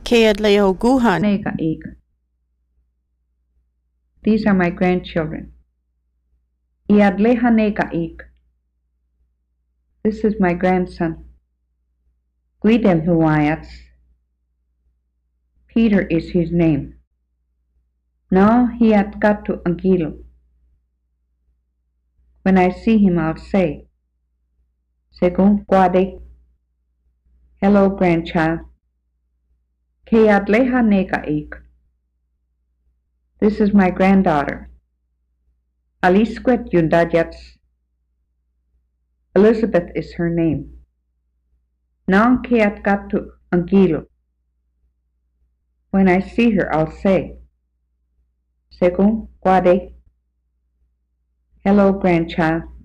Keadleoguhan. Nega ik. These are my grandchildren. Iadleha nega ik. This is my grandson. Guidem huayats. Peter is his name. Now he had got to Angilo. When I see him, I'll say, Según Guade. Hello, grandchild. Keadleha nega ik. This is my granddaughter. Alisquet Yundajats. Elizabeth is her name. Now keat got to Angilo. When I see her, I'll say, Según Guade. Hello, grandchild.